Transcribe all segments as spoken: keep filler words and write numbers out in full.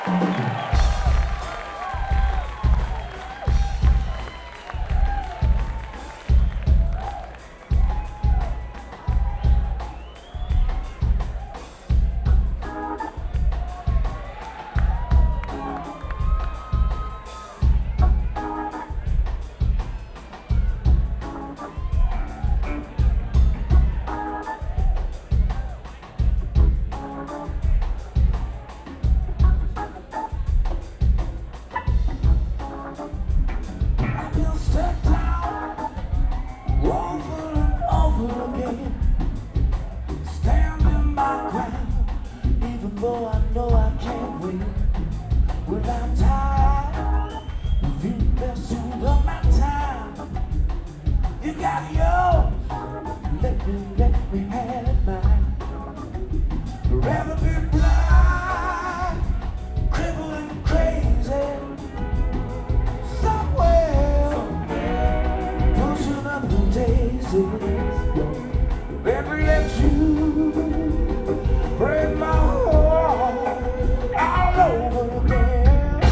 Though I know I can't win, when I'm tired of you pursuit of my time. You got yours, let me, let me have mine. I'd rather be blind, crippled and crazy, somewhere, pushing up the daisies. Let me let you break my heart all over again.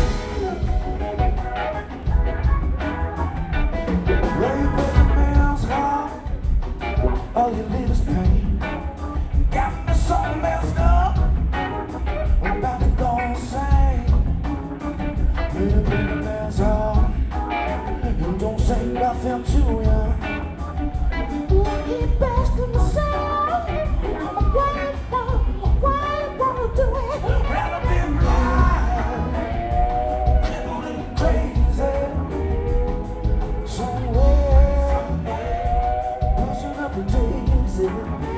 Break a man's heart, all your little pain got me so messed up. I'm about to go insane. Break a man's heart, you don't say nothing to you. When he best in the sound, I'm a white one, white one do it. Rather be blind, crippled and crazy, somewhere pushing up the daisy.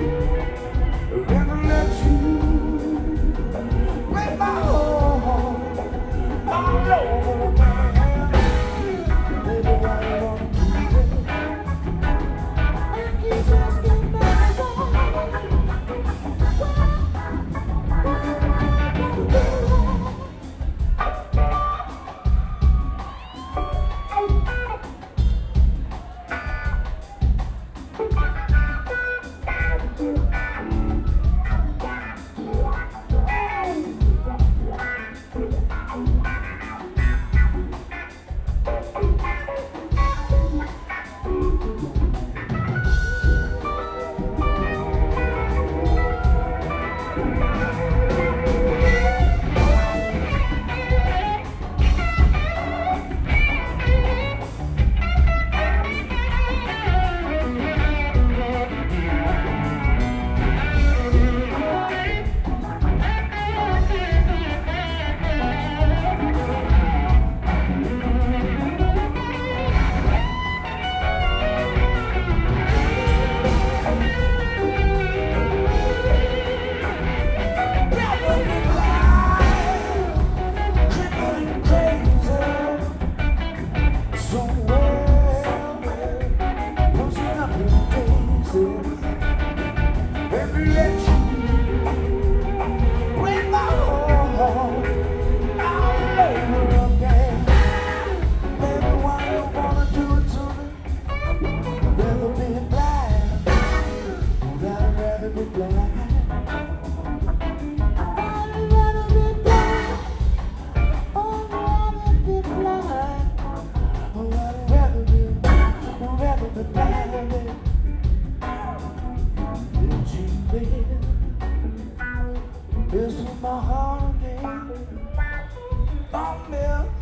Rather let you break my heart all over again. Baby, why you wanna keep it? This is my heart again. Oh, man.